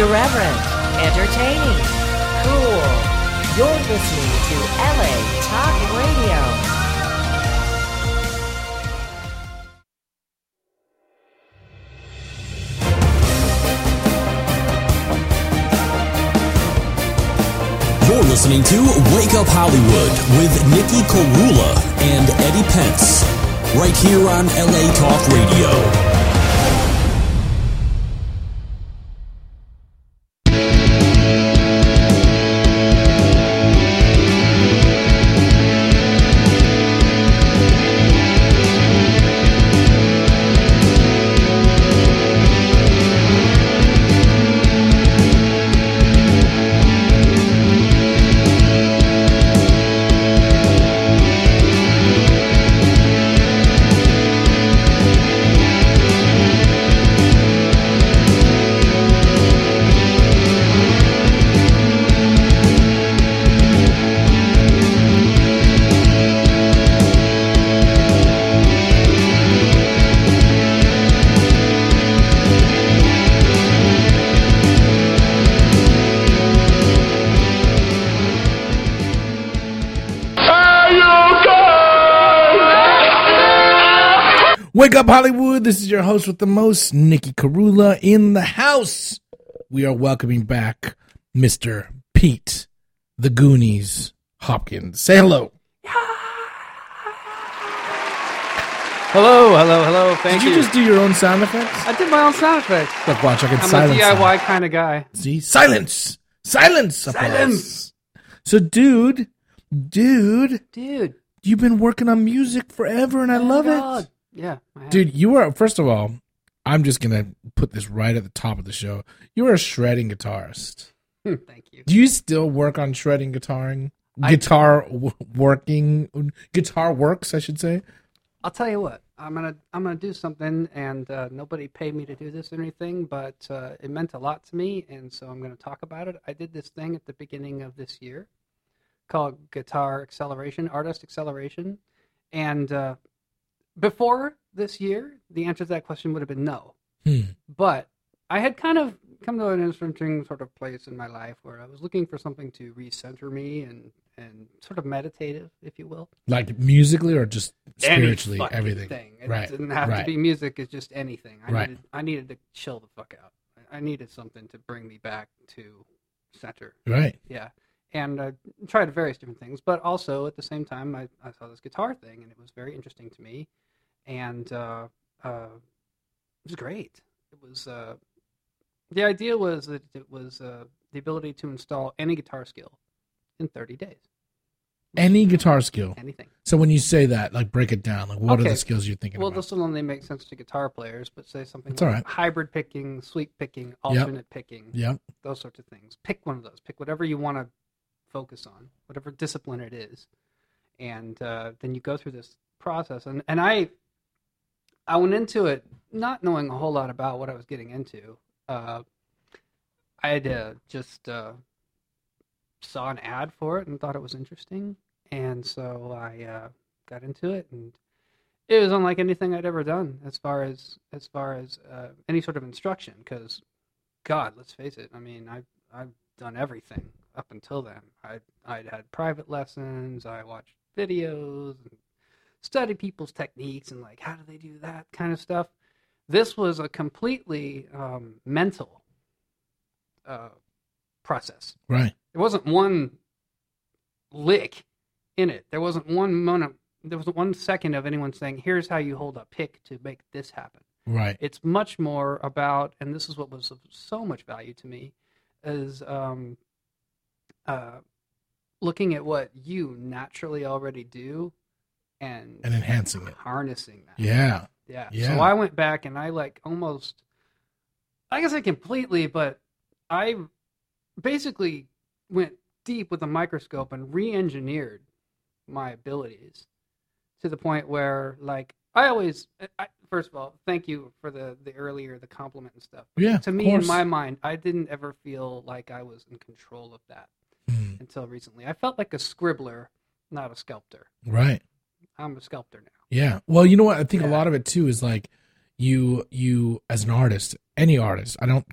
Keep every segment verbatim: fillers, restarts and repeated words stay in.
Irreverent, entertaining, cool. You're listening to L A Talk Radio. You're listening to Wake Up Hollywood with Nikki Korula and Eddie Pence, right here on L A Talk Radio. Wake up, Hollywood. This is your host with the most, Nikki Korula, in the house. We are welcoming back Mister Pete, the Goonies Hopkins. Say hello. Hello, hello, hello. Thank Did you, you. just do your own sound effects? I did my own sound effects. Look, watch, I can I'm silence a D I Y them. kind of guy. See? Silence. Silence. Silence. So, dude, dude, Dude. you've been working on music forever, and I Oh love my it. God. Yeah. I have. Dude, you are, first of all, I'm just going to put this right at the top of the show. You are a shredding guitarist. Hmm, Thank you. Do you still work on shredding guitaring? I- Guitar w- working, guitar works, I should say. I'll tell you what. I'm gonna I'm gonna do something, and uh, nobody paid me to do this or anything, but uh, it meant a lot to me, and so I'm gonna talk about it. I did this thing at the beginning of this year called Guitar Acceleration, Artist Acceleration, and uh, before this year, the answer to that question would have been no. Hmm. But I had kind of come to an interesting sort of place in my life where I was looking for something to recenter me and, and sort of meditative, if you will. Like musically or just spiritually, Any fucking everything. Thing. It Right. didn't have right. to be music. It's just anything. I Right. needed I needed to chill the fuck out. I needed something to bring me back to center. Right. Yeah. And I tried various different things, but also at the same time, I, I saw this guitar thing, and it was very interesting to me. And uh, uh, it was great. It was uh, the idea was that it was uh, the ability to install any guitar skill in thirty days. Any guitar skill. Anything. So when you say that, like break it down. Like what are Okay. the skills you're thinking Well, about? this will only make sense to guitar players, but say something It's like all right. hybrid picking, sweep picking, alternate picking, Yep. those sorts of things. Pick one of those. Pick whatever you want to focus on, whatever discipline it is, and uh, then you go through this process. And, and I, I went into it not knowing a whole lot about what I was getting into. Uh, I had uh, just uh, saw an ad for it and thought it was interesting, and so I uh, got into it, and it was unlike anything I'd ever done as far as as far as uh, any sort of instruction. Because, God, let's face it. I mean, I've I've done everything up until then. I I'd had private lessons. I watched videos and studied people's techniques and like how do they do that kind of stuff. This was a completely um, mental uh, process. Right. There wasn't one lick in it. There wasn't one moment. There wasn't one second of anyone saying, "Here's how you hold a pick to make this happen." Right. It's much more about, and this is what was of so much value to me, is um, uh, looking at what you naturally already do and And enhancing it. harnessing that. Yeah. Yeah. Yeah. So I went back and I like almost, I guess I completely, but I basically went deep with a microscope and re-engineered my abilities to the point where, like, I always, I, first of all, thank you for the, the earlier, the compliment and stuff. Yeah. To of me, in course. my mind, I didn't ever feel like I was in control of that Hmm. until recently. I felt like a scribbler, not a sculptor. Right. I'm a sculptor now. Yeah. Well, you know what? I think a Yeah. lot of it too is like you, you as an artist, any artist, I don't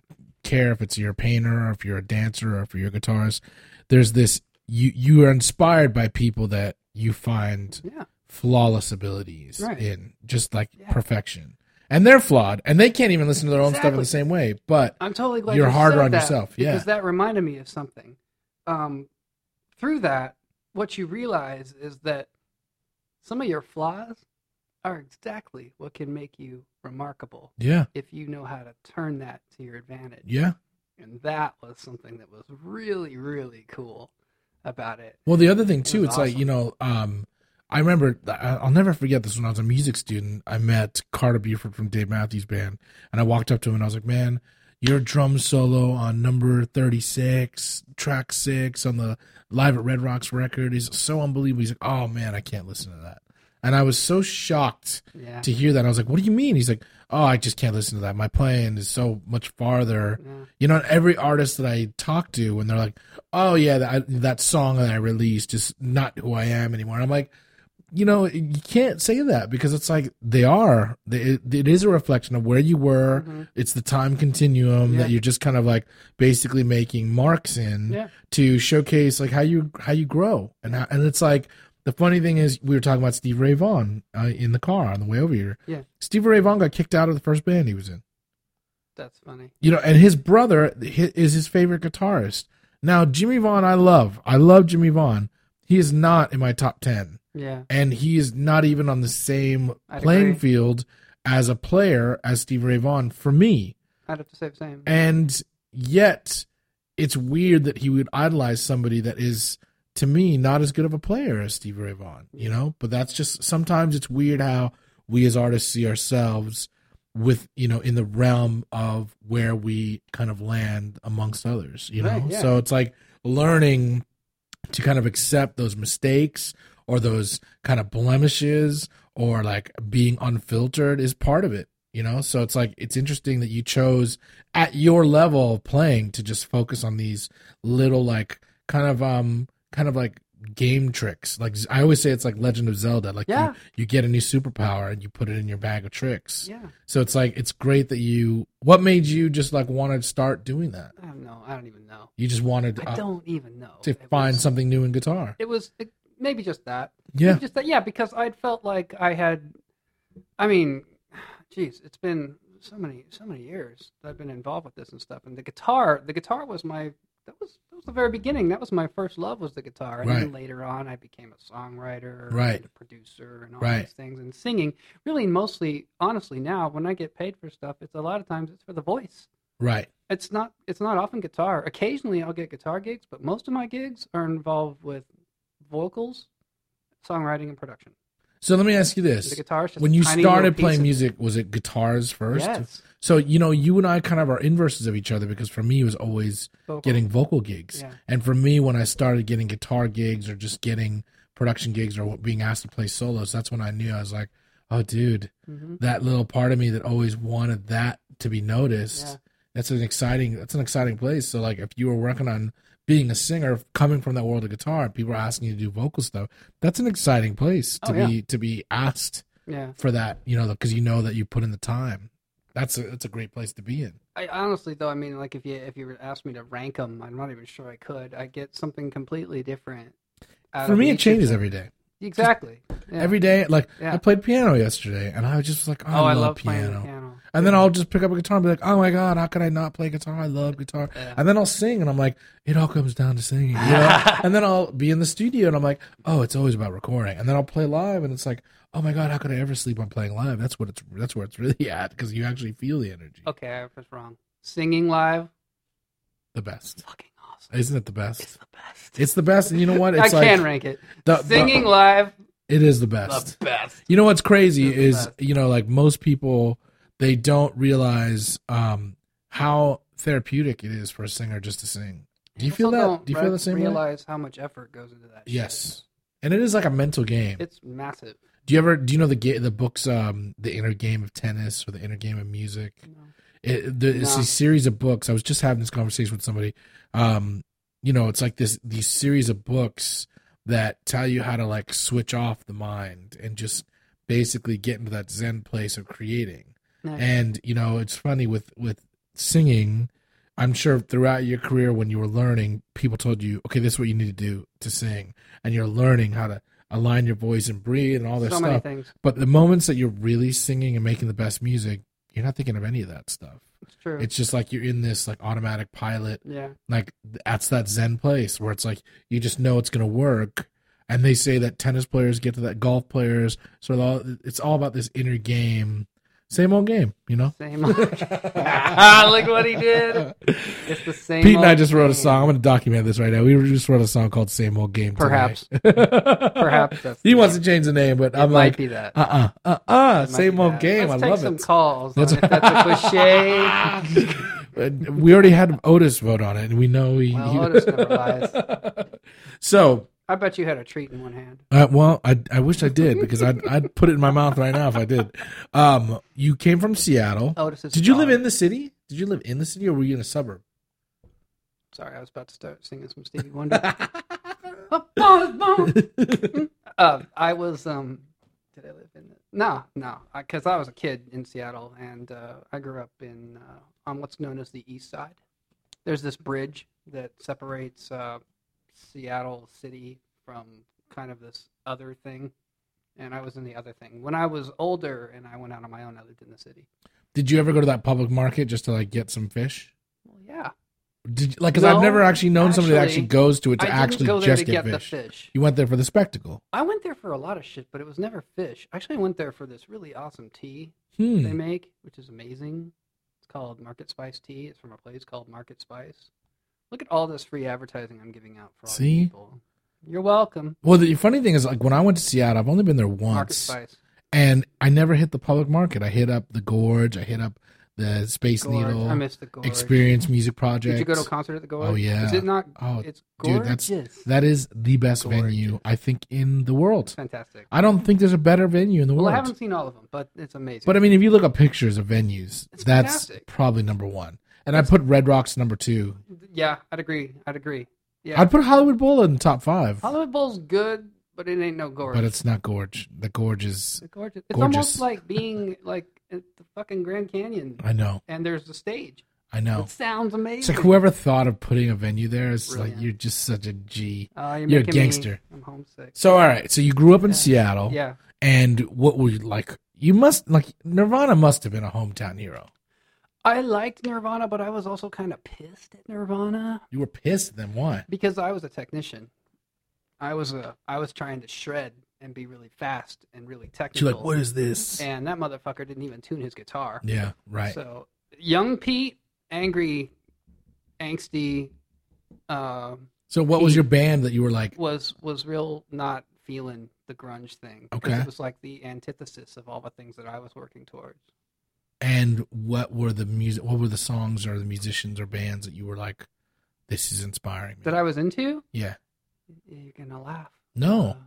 care if it's you're a painter or if you're a dancer or if you're a guitarist. There's this you you are inspired by people that you find Yeah. flawless abilities Right. in, just like Yeah. perfection. And they're flawed, and they can't even listen to their own stuff in Exactly. the same way. But I'm totally glad You're you harder said on that, yourself, yeah. because that reminded me of something. Um, through that, what you realize is that some of your flaws are exactly what can make you remarkable yeah, if you know how to turn that to your advantage. yeah. And that was something that was really, really cool about it. Well, the other thing too, was it's like, awesome. you know, um, I remember, I- I'll never forget this. When I was a music student, I met Carter Buford from Dave Matthews Band, and I walked up to him and I was like, man, your drum solo on number thirty-six, track six on the Live at Red Rocks record is so unbelievable. He's like, oh man, I can't listen to that. And I was so shocked Yeah. to hear that. I was like, what do you mean? He's like, oh, I just can't listen to that. My playing is so much farther. Yeah. You know, every artist that I talk to, when they're like, oh yeah, that, that song that I released is not who I am anymore. And I'm like, you know, you can't say that, because it's like they are. They, it, it is a reflection of where you were. Mhm. It's the time continuum Yeah. that you're just kind of like basically making marks in Yeah. to showcase like how you how you grow. And how, and it's like, the funny thing is, we were talking about Steve Ray Vaughan uh, in the car on the way over here. Yeah. Steve Ray Vaughan got kicked out of the first band he was in. That's funny. You know, and his brother hi- is his favorite guitarist. Now, Jimmy Vaughn, I love. I love Jimmy Vaughn. He is not in my top ten. Yeah. And he is not even on the same I'd playing agree. field as a player as Steve Ray Vaughan for me. I'd have to say the same. And yet, it's weird that he would idolize somebody that is, to me, not as good of a player as Steve Ray Vaughan, you know? But that's just, sometimes it's weird how we as artists see ourselves with, you know, in the realm of where we kind of land amongst others, you know? Right, yeah. So it's like learning to kind of accept those mistakes or those kind of blemishes or like being unfiltered is part of it, you know? So it's like, it's interesting that you chose at your level of playing to just focus on these little like kind of, um, kind of like game tricks. Like I always say, it's like Legend of Zelda. Like Yeah. you, you get a new superpower and you put it in your bag of tricks. Yeah. So it's like, it's great that you, what made you just like want to start doing that? I don't know. I don't even know. You just wanted I uh, don't even know. to It find was- something new in guitar. It was it, maybe just that. Yeah. Maybe just that. Yeah, because I'd felt like I had. I mean, geez, it's been so many so many years that I've been involved with this and stuff. And the guitar, the guitar was my. That was that was the very beginning. That was my first love, was the guitar. And then Right. later on, I became a songwriter, Right. and a producer, and all Right. these things. And singing, really, mostly, honestly, now when I get paid for stuff, it's a lot of times it's for the voice. Right. It's not. It's not often guitar. Occasionally, I'll get guitar gigs, but most of my gigs are involved with vocals, songwriting, and production. So let me ask you The this. guitar is just When a you tiny started little piece playing of it. music, was it guitars first? Yes, So, you know, you and I kind of are inverses of each other, because for me, it was always vocal. getting vocal gigs. Yeah. And for me, when I started getting guitar gigs or just getting production gigs or being asked to play solos, that's when I knew. I was like, oh, dude, Mhm. that little part of me that always wanted that to be noticed. Yeah. That's an exciting, that's an exciting place. So like, if you were working on being a singer, coming from that world of guitar, people are asking you to do vocal stuff, that's an exciting place to Oh, yeah. be, to be asked Yeah, for that, you know, because you know that you put in the time. That's a, that's a great place to be in. I honestly though, I mean, like if you if you were to ask me to rank them, I'm not even sure I could. I get something completely different. out For of me, it each of changes them. every day. Exactly. Yeah. Every day, like Yeah. I played piano yesterday, and I was just like, oh, Oh, I, I love, love piano. playing the piano. And then I'll just pick up a guitar and be like, oh my god, how could I not play guitar? I love guitar. Yeah. And then I'll sing, and I'm like, it all comes down to singing. You know? And then I'll be in the studio, and I'm like, oh, it's always about recording. And then I'll play live, and it's like, oh my god, how could I ever sleep on playing live? That's what it's. That's where it's really at, because you actually feel the energy. Okay, I was wrong. Singing live, The best, fucking awesome. isn't it? The best. It's the best. It's the best. And you know what? It's I like can rank it. the- the- Singing live, it is the best. the best. You know what's crazy It's the is, best. you know, like most people, they don't realize um, how therapeutic it is for a singer just to sing. Do you I feel also that? don't Do you feel re- the same way? realize how much effort goes into that. shit. Yes, and it is like a mental game. It's massive. Do you ever? Do you know the ga- the books, um, the inner game of tennis or the inner game of music? You know? It, the, it's No. a series of books. I was just having this conversation with somebody. Um, you know, it's like this these series of books that tell you how to like switch off the mind and just basically get into that Zen place of creating. Nice. And you know, it's funny with with singing. I'm sure throughout your career when you were learning, people told you, okay, this is what you need to do to sing. And you're learning how to align your voice and breathe and all this So stuff. many things. But the moments that you're really singing and making the best music, you're not thinking of any of that stuff. It's true. It's just like you're in this like automatic pilot. yeah. Like that's that Zen place where it's like you just know it's going to work. And they say that tennis players get to that, golf players. So it's all about this inner game. Same old game, you know? Same old. Look what he did. It's the same Pete and I old just wrote a game. song. I'm going to document this right now. We just wrote a song called Same Old Game today. Perhaps. Perhaps that's He the wants name. to change the name, but It I'm might like, be that. uh-uh, uh-uh, It might same be old that. game. Let's I take love some it. calls That's- on if that's a cliche. We already had Otis vote on it, and we know he... Well, he- Otis never lies. So... I bet you had a treat in one hand. Uh, well, I I wish I did because I'd I'd put it in my mouth right now if I did. Um, you came from Seattle. Otis is Did you live solid. in the city? Did you live in the city, or were you in a suburb? Sorry, I was about to start singing some Stevie Wonder. uh, I was. Um, did I live in? The, no, no, because I, I was a kid in Seattle, and uh, I grew up in uh, on what's known as the East Side. There's this bridge that separates uh, Seattle City from kind of this other thing, and I was in the other thing. When I was older and I went out on my own, I lived in the city. Did you ever go to that public market just to like get some fish? Well, yeah. Did you, like because No, I've never actually known somebody that actually, actually goes to it to I didn't actually go there just to get, get fish. the fish. You went there for the spectacle. I went there for a lot of shit, but it was never fish. Actually, I went there for this really awesome tea Hmm. they make, which is amazing. It's called Market Spice Tea. It's from a place called Market Spice. Look at all this free advertising I'm giving out for all See? you people. You're welcome. Well, the funny thing is, like when I went to Seattle, I've only been there Market once, Spice. and I never hit the public market. I hit up the Gorge. I hit up the Space Gorge. Needle I missed the Gorge. Experience Music Project. Did you go to a concert at the Gorge? Oh, yeah. Is it not? Oh, it's dude, gorgeous. that's that is the best Gorgeous. venue I think in the world. fantastic. I don't think there's a better venue in the Well, I world. haven't seen all of them, but it's amazing. But I mean, if you look up pictures of venues, It's that's fantastic. probably number one. And I put Red Rocks number two. yeah, I'd agree. I'd agree. Yeah, I'd put Hollywood Bowl in the top five, Hollywood Bowl's good, but it ain't no Gorge. but it's not Gorge. The Gorge is. It's gorgeous. It's gorgeous. almost like being like at the fucking Grand Canyon, I know. and there's the stage. I know. It sounds amazing. It's like whoever thought of putting a venue there is Brilliant. like you're just such a G. Uh, you're, you're a making me- gangster. I'm homesick. So all right, so you grew up in Yeah. Seattle, Yeah, and what were you like? You must like Nirvana must have been a hometown hero. I liked Nirvana, but I was also kind of pissed at Nirvana You were pissed then why? because I was a technician. I was a I was trying to shred and be really fast and really technical. You're like, what is this? And that motherfucker didn't even tune his guitar. Yeah, right. So young Pete, angry, angsty, uh, So what was Pete your band that you were like? was was real not feeling the grunge thing. Because Okay. it was like the antithesis of all the things that I was working towards. And what were the music? What were the songs or the musicians or bands that you were like, this is inspiring me? That I was into? Yeah. You're gonna laugh. No. Uh,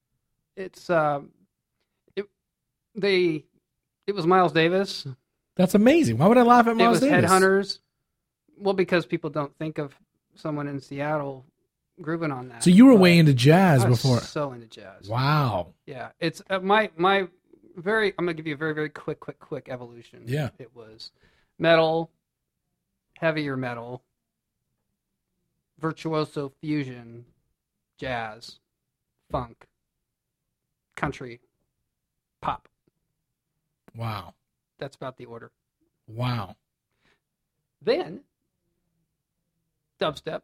it's um, it they it was Miles Davis. That's amazing. Why would I laugh at Miles it was Davis? Headhunters. Well, because people don't think of someone in Seattle grooving on that. So you were But way into jazz I was before. so into jazz. Wow. Yeah, it's uh, my my very. I'm gonna give you a very very quick quick quick evolution. Yeah. It was metal, heavier metal, virtuoso fusion, jazz, funk, country, pop. Wow. That's about the order. Wow. Then dubstep.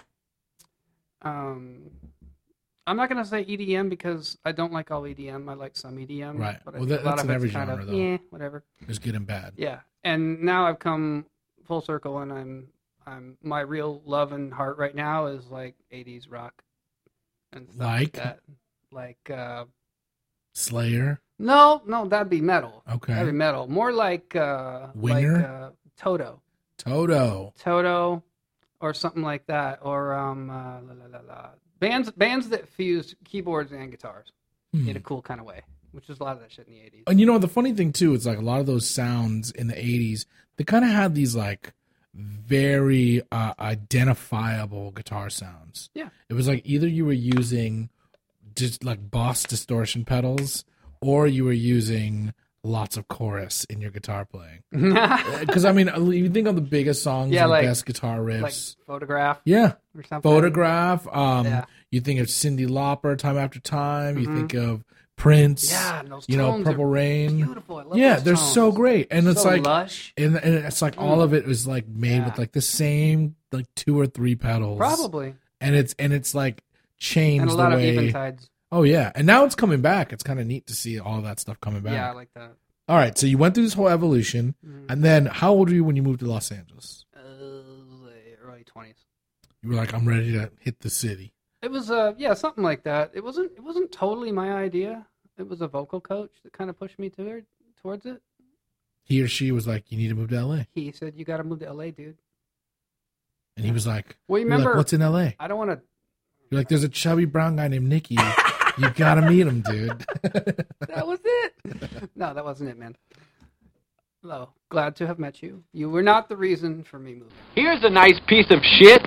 Um, I'm not gonna say E D M because I don't like all E D M. I like some E D M, Right. But Well, I think that- a lot that's of in it's every kind genre, of though. yeah, whatever. There's good and bad. Yeah, and now I've come full circle, and I'm I'm my real love and heart right now is like eighties rock and stuff like, Like? that. Like uh, Slayer. no, no, that'd be metal. Okay. That'd be metal. More like uh, Winger? like uh, Toto. Toto. Toto, or something like that, or um, uh, la, la, la, la. bands bands that fuse keyboards and guitars Hmm. in a cool kind of way, which is a lot of that shit in the eighties. And you know the funny thing too, it's like a lot of those sounds in the eighties, they kind of had these like very uh, identifiable guitar sounds. Yeah. It was like either you were using just like Boss distortion pedals, or you were using lots of chorus in your guitar playing. Because I mean, you think of the biggest songs, Yeah, and like- the best guitar riffs. Like Photograph yeah, or something. Photograph. Um, Yeah. You think of Cyndi Lauper, Time After Time. You think of Prince. Yeah, and those you know, tones Purple are Rain. beautiful. I love Yeah, those they're tones. so great, and it's So like, lush. and, and it's like all of it was like made Yeah. with like the same like two or three pedals, Probably. and it's and it's like changed And a lot the of way. eventides. Oh yeah, and now it's coming back. It's kind of neat to see all that stuff coming back. Yeah, I like that. All right, so you went through this whole evolution, Mm-hmm. and then how old were you when you moved to Los Angeles? Uh, early twenties. You were like, I'm ready to hit the city. It was uh yeah, something like that. It wasn't it wasn't totally my idea. It was a vocal coach that kind of pushed me toward towards it. He or she was like, you need to move to L A, He said, "You got to move to L A, dude." and he was like, Well, you you were like, remember what's in L A? I don't want to You're like, there's a chubby brown guy named Nicky. You gotta meet him, dude. That was it. No, that wasn't it, man. Hello. Glad to have met you. You were not the reason for me moving. Here's a nice piece of shit.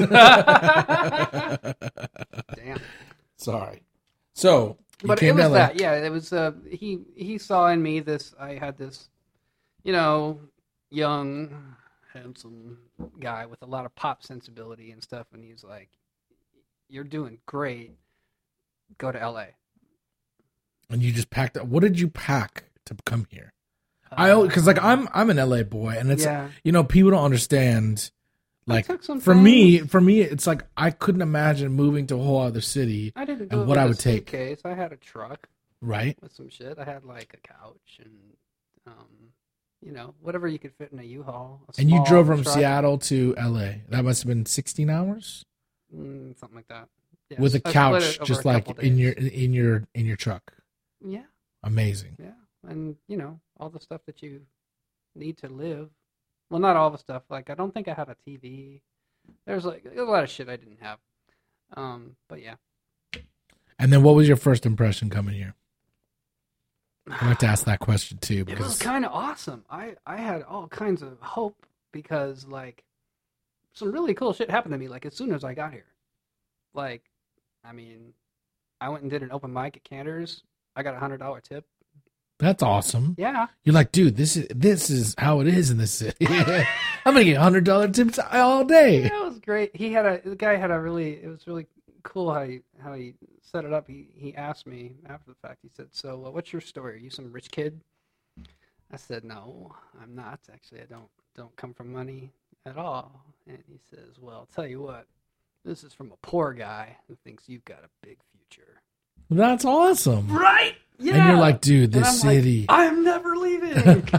Damn. Sorry. So, you But came it was to L A. that. Yeah, it was uh he he saw in me this I had this you know, young, handsome guy with a lot of pop sensibility and stuff, and he's like, "You're doing great. Go to L A." And you just packed up. What did you pack to come here? I because like I'm I'm an L A boy, and it's Yeah. you know people don't understand. Like took some for me, things. for me, it's like I couldn't imagine moving to a whole other city, I didn't do and it what with I a would take. suitcase. I had a truck right? with some shit. I had like a couch and um, you know, whatever you could fit in a U-Haul. a And you small drove from truck. Seattle to L A. That must have been sixteen hours Mm, something like that. Yeah, with a I split couch, it over just a like couple in days. your in your in your truck. Yeah, Amazing. yeah, and you know all the stuff that you need to live. Well, not all the stuff. Like I don't think I had a T V. There's like a lot of shit I didn't have. Um, but yeah. And then, what was your first impression coming here? I like to ask that question too It was because kind of awesome. I, I had all kinds of hope because, like, some really cool shit happened to me, like, as soon as I got here. Like, I mean, I went and did an open mic at Cantor's. I got a one hundred dollars tip. that's awesome. Yeah. You're like, dude, this is this is how it is in this city. I'm gonna get hundred dollar tips all day. Yeah, it was great. He had a, the guy had a really, it was really cool how he, how he set it up. He, he asked me after the fact, he said, "So, uh, what's your story? Are you some rich kid?" I said, "No, I'm not. Actually, I don't, don't come from money at all." And he says, "Well, I'll tell you what, this is from a poor guy who thinks you've got a big future." That's awesome. Right? Yeah. And you're like, dude, And this I'm like, city. I'm never leaving.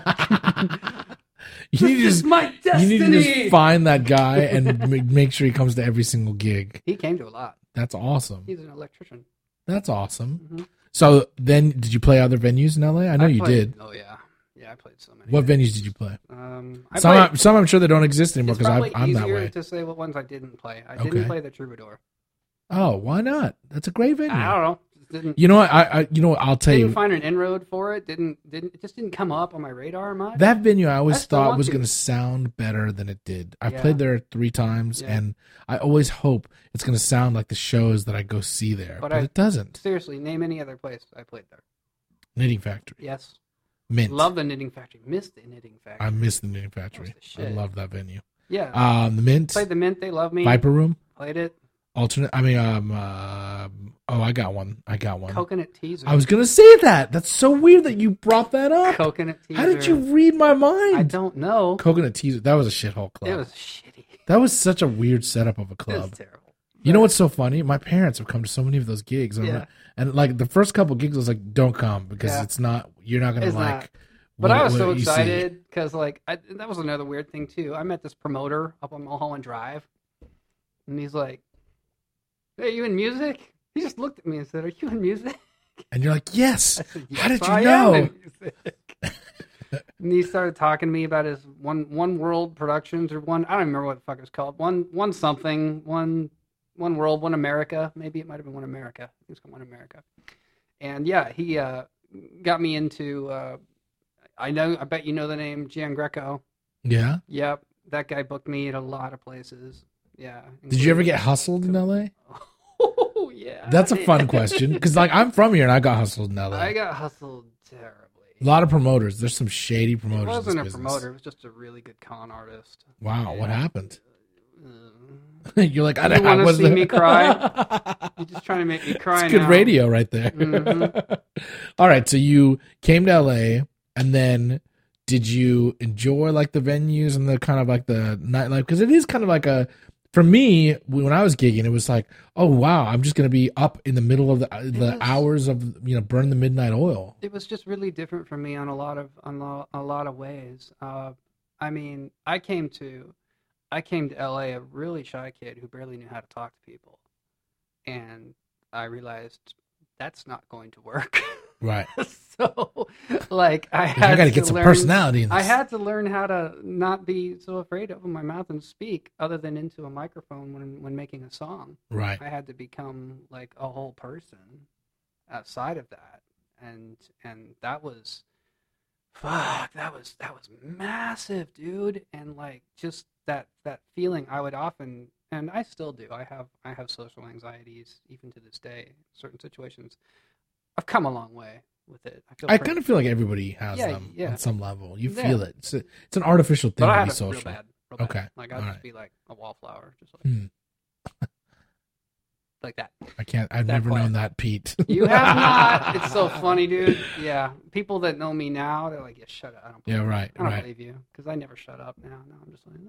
you need to This is just my you destiny. need to just find that guy and ma- make sure he comes to every single gig. He came to a lot. That's awesome. He's an electrician. That's awesome. Mhm. So then, did you play other venues in L A? I know you played- did. Oh yeah, yeah. I played so many. What venues did you play? Um, I Some, played, I'm, some I'm sure they don't exist anymore it's because probably I'm that easier way. to say what ones I didn't play. I Okay. didn't play the Troubadour. Oh, why not? That's a great venue. I don't know. Just didn't You know what? I, I you know what? I'll tell didn't you find an inroad for it. Didn't didn't it just didn't come up on my radar much. that venue. I always I still thought want was to. going to sound better than it did. I Yeah. played there three times, Yeah. and I always hope it's going to sound like the shows that I go see there, But but, I- it doesn't. Seriously, name any other place I played there. Knitting Factory, Yes, Mint. love the Knitting Factory. Missed the Knitting Factory. I miss the Knitting Factory. That's the I shit. love that venue. yeah, Um, the Mint, played the Mint. They love me. Viper Room, Played it. alternate. I mean, um, uh, oh, I got one. I got one. Coconut Teaser. I was gonna say that. That's so weird that you brought that up. Coconut Teaser. How did you read my mind? I don't know. Coconut Teaser. That was a shithole club. It was shitty. That was such a weird setup of a It club. was terrible. You know what's so funny? My parents have come to so many of those gigs, and, Yeah. and like the first couple gigs, I was like, "Don't come because Yeah. it's not. You're not gonna It's like." not. But what- I was what so you see." excited because, like, I, that was another weird thing too. I met this promoter up on Mulholland Drive, and he's like, "Hey, you in music?" He just looked at me and said, "Are you in music?" and you're like, "Yes." I said, How "Yes, did you I am know? in music." And he started talking to me about his one one World Productions or one I don't remember what the fuck it was called. One one something one one World One America. Maybe it might have been One America. I think it was called One America. And yeah, he uh, got me into. Uh, I know. I bet you know the name Gian Greco. Yeah. Yep, that guy booked me at a lot of places. Yeah. Did you ever get hustled in L A? Oh yeah. That's a fun question because like I'm from here and I got hustled in L A. I got hustled terribly. A lot of promoters. There's some shady promoters. It wasn't in a this promoter. It was just a really good con artist. Wow, what happened? Uh, You're like, I you don't want to was see the... me cry? You're just trying to make me cry. It's good now. radio right there. Mm-hmm. All right, so you came to L A, and then did you enjoy like the venues and the kind of like the nightlife? Because it is kind of like a, for me, when I was gigging, it was like, oh wow, I'm just gonna be up in the middle of the the was- hours of you know burn the midnight oil. It was just really different for me on a lot of on lo- a lot of ways. Uh, I mean, I came to I came to L A a really shy kid who barely knew how to talk to people, and I realized that's not going to work. Right. So, like, I I had got to to get some learn, personality in this. I had to learn how to not be so afraid to open my mouth and speak, other than into a microphone when when making a song. Right. I had to become like a whole person outside of that, and and that was, fuck, that was that was massive, dude. And like just that that feeling, I would often, and I still do. I have I have social anxieties even to this day. Certain situations, I've come a long way with it. I feel I pretty- kind of feel like everybody has Yeah, them yeah. on some level. You Yeah. feel it. It's a, it's an artificial thing but I to had be it social. real bad. Real bad. Okay, Like I'd all just right. be like a wallflower, just like Hmm. like that. I can't. I've That never quiet. known that, Pete. You have not. It's so funny, dude. Yeah, people that know me now, they're like, "Yeah, shut up." I don't. Yeah, believe you. right, I don't right. believe you because I never shut up. Now, no, I'm just like.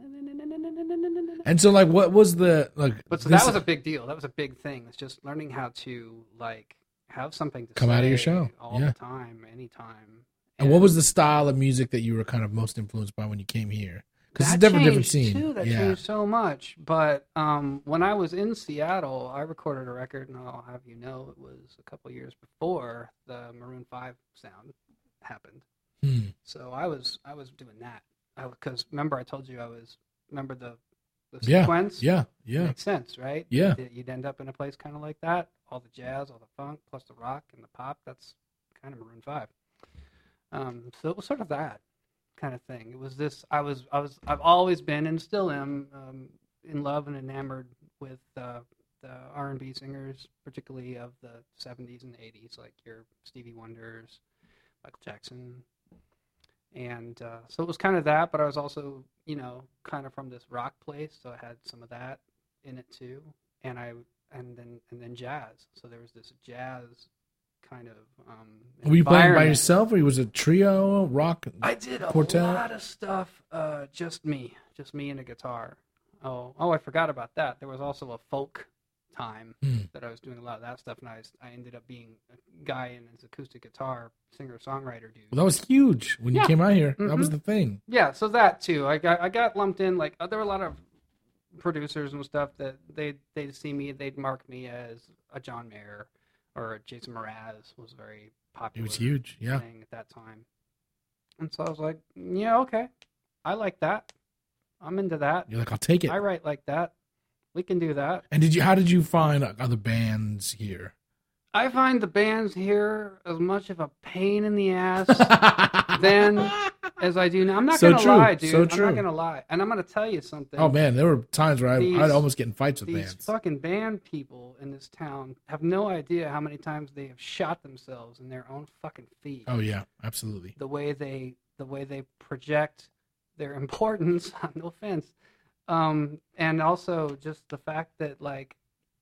And so, like, what was the like? But so this- that was a big deal. That was a big thing. It's just learning how to like have something to Come say out of your shell. all Yeah. the time, anytime. And what was the style of music that you were kind of most influenced by when you came here? Because it's a That different, different changed, scene. Too. That yeah. changed so much. But um, when I was in Seattle, I recorded a record, and I'll have you know, it was a couple years before the Maroon Five sound happened. Hmm. So I was I was doing that. I because remember I told you I was remember the the Yeah. sequence. Yeah. Yeah. Makes sense, right? Yeah. You'd, you'd end up in a place kind of like that. All the jazz, all the funk, plus the rock and the pop. That's kind of Maroon Five. Um, so it was sort of that kind of thing. It was this. I was. I was. I've always been and still am um, in love and enamored with uh, the R and B singers, particularly of the seventies and eighties, like your Stevie Wonders, Michael Jackson. And uh, so it was kind of that, but I was also, you know, kind of from this rock place, so I had some of that in it too. And I and then and then jazz. So there was this jazz kind of. Um, Were you playing by environment. yourself, or was it trio, rock? I did a quartet? lot of stuff, uh, just me, just me and a guitar. Oh, oh, I forgot about that. There was also a folk time Hmm. that I was doing a lot of that stuff, and I, was, I ended up being a guy in his acoustic guitar, singer-songwriter dude. Well, that was huge when you Yeah. came out here. That was Mhm. the thing. Yeah, so that too. I got I got lumped in. Like uh, there were a lot of producers and stuff that they they'd see me, they'd mark me as a John Mayer or a Jason Mraz was very It popular. was huge. Yeah. thing at that time. And so I was like, yeah, okay, I like that. I'm into that. You're like, I'll take it. I write like that. We can do that. And did you? How did you find other bands here? I find the bands here as much of a pain in the ass then as I do now. I'm not So gonna true. lie, dude. So I'm true. not gonna lie, and I'm gonna tell you something. Oh man, there were times where I, These- I'd almost get in fights with These bands. fucking band people in this town have no idea how many times they have shot themselves in their own fucking feet. Oh yeah, absolutely. The way they, the way they project their importance. No offense, um, and also just the fact that, like,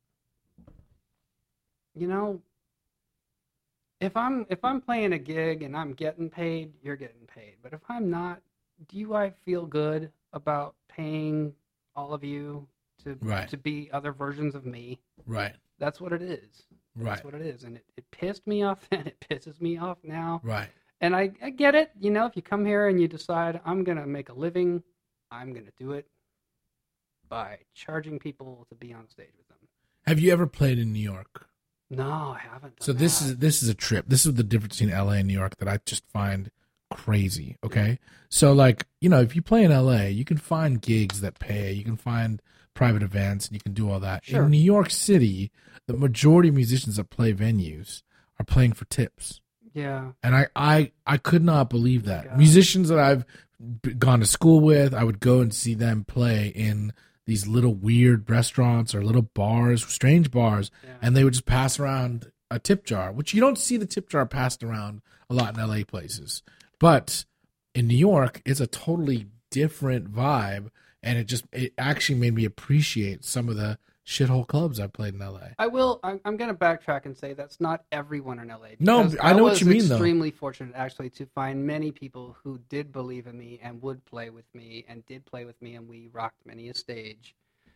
you know, if I'm if I'm playing a gig and I'm getting paid, you're getting paid. But if I'm not, do I feel good about paying all of you to Right. to be other versions of me? Right. That's what it is. Right. That's what it is. And it, it pissed me off then. It pisses me off now. Right. And I, I get it. You know, if you come here and you decide, I'm going to make a living, I'm going to do it by charging people to be on stage with them. Have you ever played in New York? No, I haven't done So this that. is this is a trip. This is the difference between L A and New York that I just find crazy. Okay, so like you know, if you play in L A, you can find gigs that pay. You can find private events, and you can do all that. Sure. In New York City, the majority of musicians that play venues are playing for tips, Yeah. and I I I could not believe that. God. Musicians that I've b- gone to school with, I would go and see them play in these little weird restaurants or little bars, strange bars, Yeah. and they would just pass around a tip jar, which you don't see the tip jar passed around a lot in L A places. But in New York, it's a totally different vibe, and it just it actually made me appreciate some of the shithole clubs I played in L A. I will. I'm, I'm going to backtrack and say that's not everyone in L A. No, because I know what you mean, was though. extremely fortunate, actually, to find many people who did believe in me and would play with me and did play with me, and we rocked many a stage.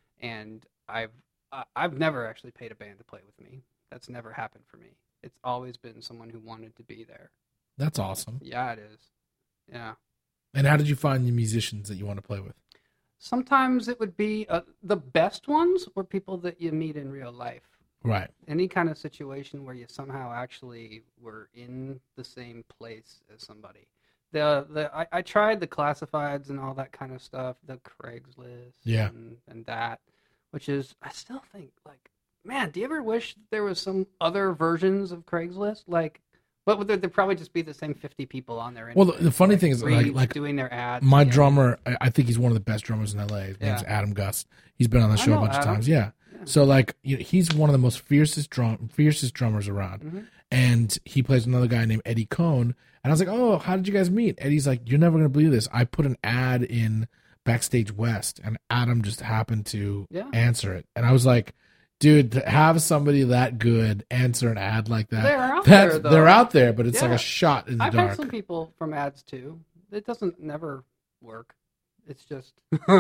And I've I- I've never actually paid a band to play with me. That's never happened for me. It's always been someone who wanted to be there. That's awesome. Yeah, it is. Yeah. And how did you find the musicians that you want to play with? Sometimes it would be uh, the best ones were people that you meet in real life. Right. Any kind of situation where you somehow actually were in the same place as somebody. The the I, I tried the classifieds and all that kind of stuff, the Craigslist, Yeah. and, and that, which is I still think like, man, do you ever wish there was some other versions of Craigslist? Like, but would there there'd probably just be the same fifty people on there? Well, the, anyway, the funny like, thing is, re- like, like doing their ads. my again. drummer, I, I think he's one of the best drummers in L A. His name's Yeah. Adam Gust. He's been on the I show a know bunch Adam. of times. Yeah. Yeah. So like, you know, he's one of the most fiercest drum, fiercest drummers around. Mhm. And he plays with another guy named Eddie Cohn. And I was like, oh, how did you guys meet? Eddie's like, you're never going to believe this. I put an ad in Backstage West, and Adam just happened to Yeah. answer it. And I was like, dude, to have somebody that good answer an ad like that, They're out that's, there, though. they're out there, but it's like Yeah. a shot in the I've dark. had some people from ads too. It doesn't never work. It's just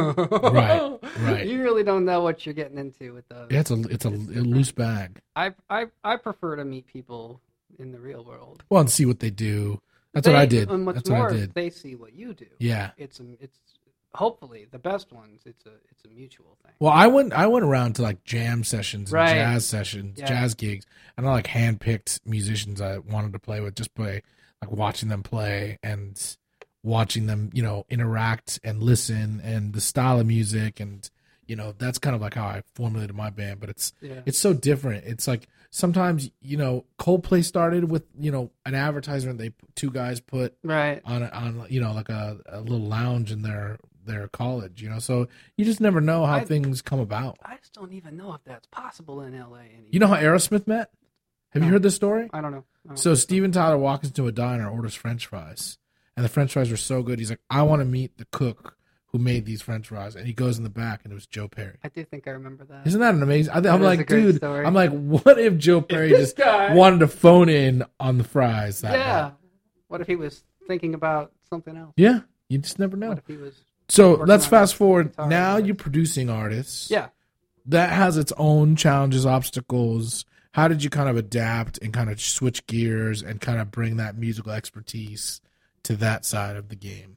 Right, right. You really don't know what you're getting into with those. Yeah, it's a it's a, a loose bag. I I I prefer to meet people in the real world. Well, and see what they do. That's They- what I did. And what's That's more, what I did. they see what you do. Yeah. It's a, it's hopefully the best ones. It's a it's a mutual thing. Well, I went I went around to like jam sessions and Right. jazz sessions, Yeah. jazz gigs, and I like handpicked musicians I wanted to play with, just by like watching them play and watching them, you know, interact and listen, and the style of music, and you know, that's kind of like how I formulated my band. But it's Yeah. it's so different. It's like sometimes, you know, Coldplay started with, you know, an advertisement they two guys put Right. on a, on you know, like a, a little lounge in their their college, you know. So you just never know how I- things come about. I just don't even know if that's possible in L A anymore. You know how Aerosmith met? Have you No. heard this story? I don't know. I don't So Steven Tyler walks into a diner, orders French fries, and the French fries are so good. He's like, I want to meet the cook who made these French fries, and he goes in the back, and it was Joe Perry. I do think I remember that. Isn't that an amazing? I, I'm That is a like, great dude, story. I'm like, what if Joe Perry this just guy- wanted to phone in on the fries? That Yeah. night? What if he was thinking about something else? Yeah, you just never know. What if he was? So working let's on fast his forward. guitar Now and- you're producing artists. Yeah. That has its own challenges, obstacles. How did you kind of adapt and kind of switch gears and kind of bring that musical expertise to that side of the game?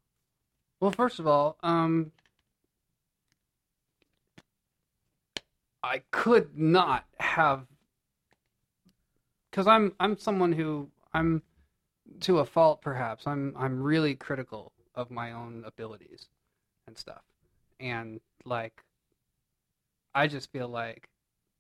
Well, first of all, um, I could not have, because I'm I'm someone who I'm to a fault, perhaps. I'm I'm really critical of my own abilities and stuff, and like, I just feel like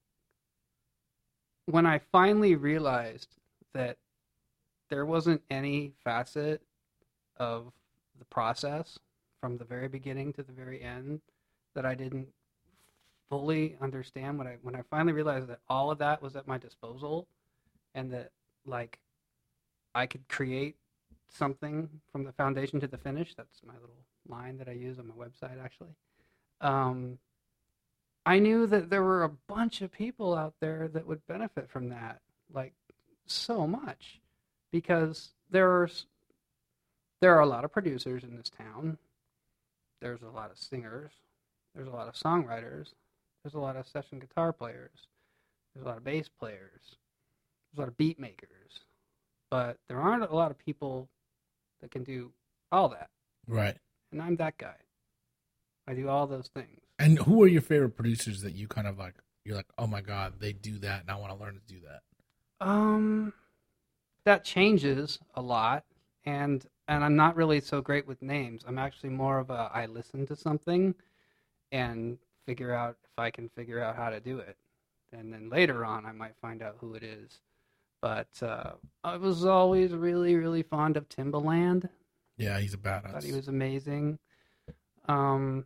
when I finally realized that there wasn't any facet of the process from the very beginning to the very end that I didn't fully understand, when I when I finally realized that all of that was at my disposal, and that like I could create something from the foundation to the finish. That's my little line that I use on my website, actually. Um, I knew that there were a bunch of people out there that would benefit from that, like so much, because there's there are a lot of producers in this town. There's a lot of singers. There's a lot of songwriters. There's a lot of session guitar players. There's a lot of bass players. There's a lot of beat makers. But there aren't a lot of people that can do all that. Right. And I'm that guy. I do all those things. And who are your favorite producers that you kind of like, you're like, oh my God, they do that and I want to learn to do that? Um, that changes a lot, and and I'm not really so great with names. I'm actually more of a I listen to something and figure out if I can figure out how to do it, and then later on I might find out who it is. But uh, I was always really really fond of Timbaland. Yeah, he's a I thought badass. he was amazing. Um,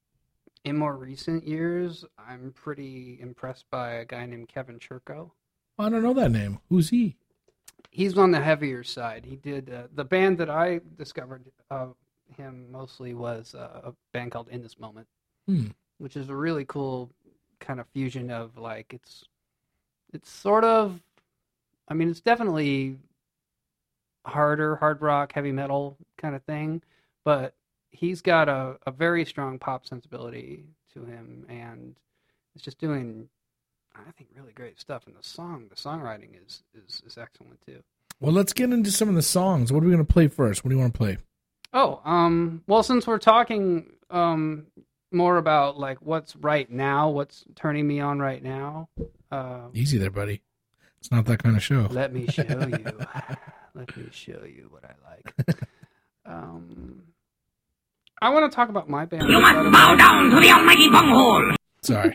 in more recent years, I'm pretty impressed by a guy named Kevin Churko. I don't know that name. Who's he? He's on the heavier side. He did uh, the band that I discovered uh, him mostly was uh, a band called In This Moment, Hmm. which is a really cool kind of fusion of like it's it's sort of, I mean, it's definitely harder, hard rock, heavy metal kind of thing, but he's got a, a very strong pop sensibility to him, and it's just doing, I think, really great stuff. And the song, the songwriting is is, is excellent too. Well, let's get into some of the songs. What are we going to play first? What do you want to play? Oh, um, well, since we're talking um, more about like what's right now, what's turning me on right now. Uh, Easy there, buddy. It's not that kind of show. Let me show you. Let me show you what I like. Um, I want to talk about my band. You must bow down to the almighty bunghole. Sorry.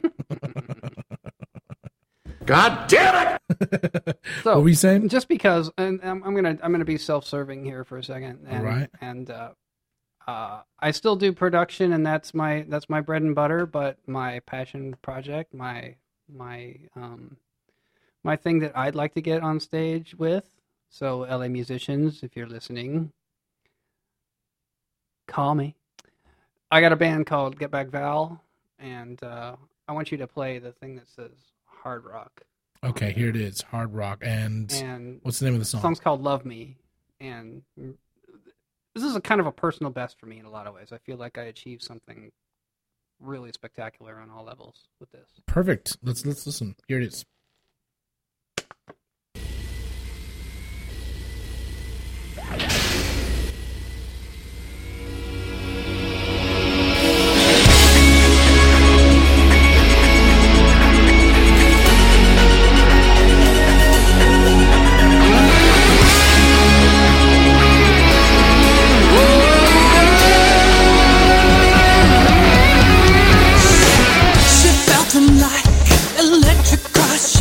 God damn it! So, What were you saying? just because, and I'm, I'm gonna I'm gonna be self-serving here for a second. And, All right. And uh, uh, I still do production, and that's my that's my bread and butter. But my passion project, my my um, my thing that I'd like to get on stage with. So L A musicians, if you're listening, call me. I got a band called Get Back Val, and uh, I want you to play the thing that says hard rock. Okay, here it is. Hard rock. And, And what's the name of the the song? song's called Love Me. And this is a kind of a personal best for me in a lot of ways. I feel like I achieved something really spectacular on all levels with this. Perfect. Let's let's listen. Here it is. She felt him like electric rush.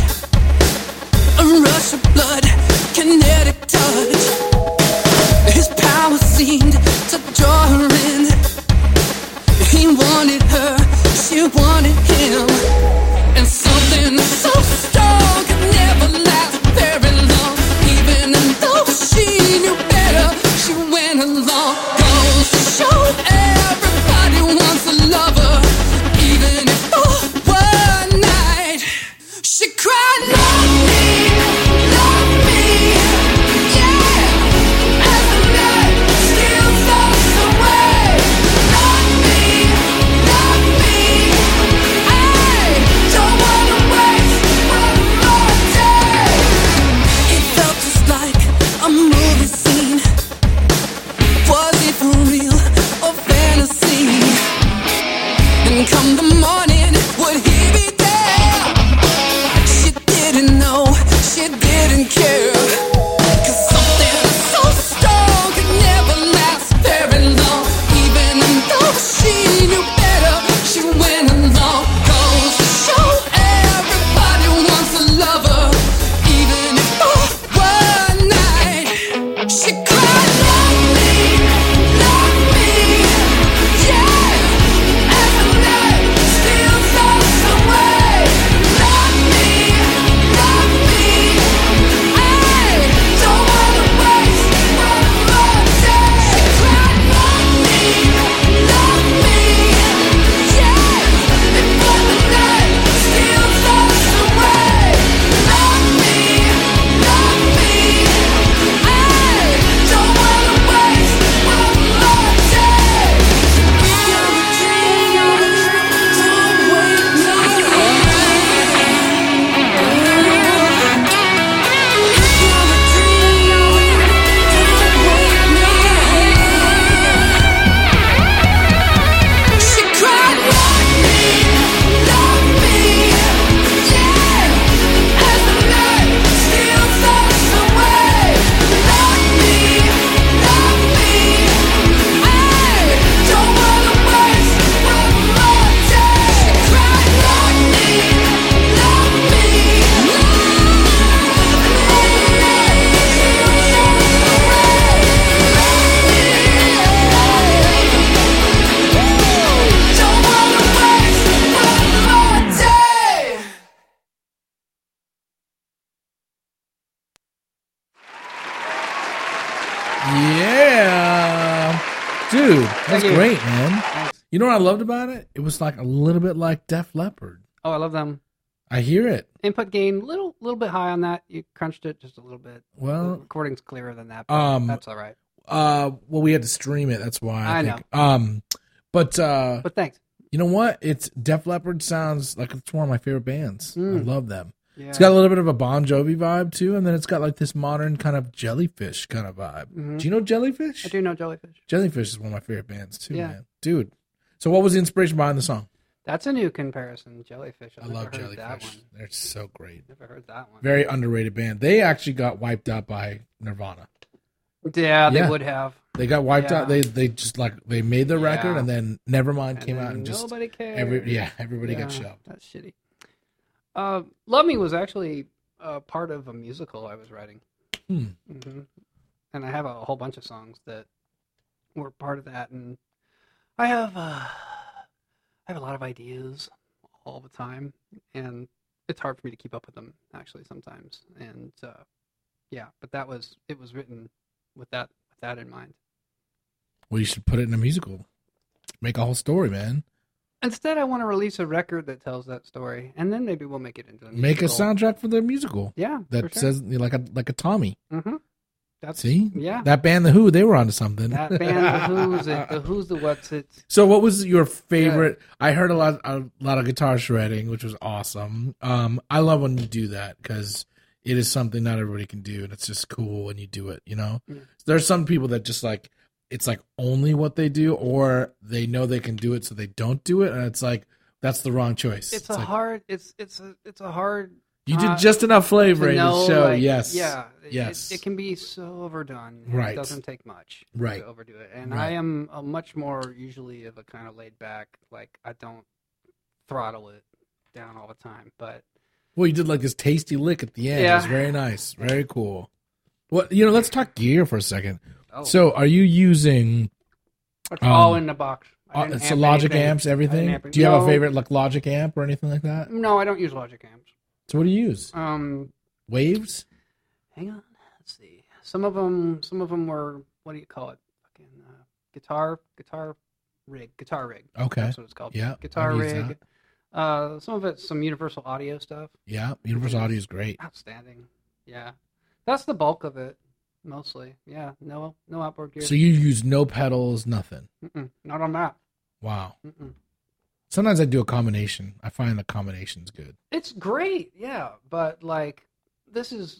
Yeah. Dude, that's Thank you. great, man. Thanks. You know what I loved about it? It was like a little bit like Def Leppard. Oh, I love them. I hear it. Input gain, little little bit high on that. You crunched it just a little bit. Well, the recording's clearer than that, but um, that's all right. Uh, well, we had to stream it. That's why I, I think. know. Um, but uh, But thanks. you know what? It's Def Leppard sounds like it's one of my favorite bands. Mm. I love them. Yeah. It's got a little bit of a Bon Jovi vibe too, and then it's got like this modern kind of Jellyfish kind of vibe. Mhm. Do you know Jellyfish? I do know Jellyfish. Jellyfish is one of my favorite bands too, Yeah. man. Dude. So what was the inspiration behind the song? That's a new comparison. Jellyfish. I've I never love heard that Jellyfish. one. They're so great. Never heard that one. Very underrated band. They actually got wiped out by Nirvana. Yeah, they Yeah. would have. They got wiped Yeah. out. They they just like they made the record Yeah. and then Nevermind And came then out and just nobody cared. every yeah everybody Yeah, got shoved. That's shitty. Uh, Love Me was actually uh, part of a musical I was writing. Hmm. hmm And I have a whole bunch of songs that were part of that. And I have uh, I have a lot of ideas all the time, and it's hard for me to keep up with them actually sometimes. And uh, yeah, but that was it was written with that with that in mind. Well, you should put it in a musical. Make a whole story, man. Instead, I want to release a record that tells that story, and then maybe we'll make it into a musical. Make a soundtrack for the musical Yeah, that for sure. says like a like a Tommy. Mm-hmm. That's See, yeah. that band, The Who, they were onto something. That band, the Who's it, the Who's the What's It. So, what was your favorite? I heard a lot, a lot of guitar shredding, which was awesome. Um, I love when you do that because it is something not everybody can do, and it's just cool when you do it. You know, Yeah. there's some people that just like it's like only what they do, or they know they can do it, so they don't do it, and it's like that's the wrong choice. It's, a like, hard. It's it's a it's a hard. you uh, did just enough flavor to in know, the show. like, yes, Yeah. it- yes. It, it can be so overdone. and Right. It doesn't take much. Right. To overdo it, and Right. I am a much more usually of a kind of laid back. Like I don't throttle it down all the time, but Well, you did like this tasty lick at the end. It Yeah. was very nice, very cool. Well, you know, let's talk gear for a second. oh, So, are you using it's all um, in the box. I uh, didn't so amp Logic anything. amps, I didn't everything? amp it. Do you have a No. favorite like Logic amp or anything like that? No, I don't use Logic amps. So, what do you use? Um, Waves? hang on, let's see. Some of them, some of them were what do you call it? Fucking uh, guitar, guitar rig, guitar rig. Okay. That's what it's called. Yeah, guitar I've used rig. Uh, some of it's some Universal Audio stuff. Yeah, Universal Audio is great. Outstanding. Yeah, that's the bulk of it, mostly. Yeah, no, no outboard gear. So, you use no pedals, nothing. Mm-mm, not on that. Wow. Mm-mm. Sometimes I do a combination. I find the combination's good. It's great, yeah, but like this is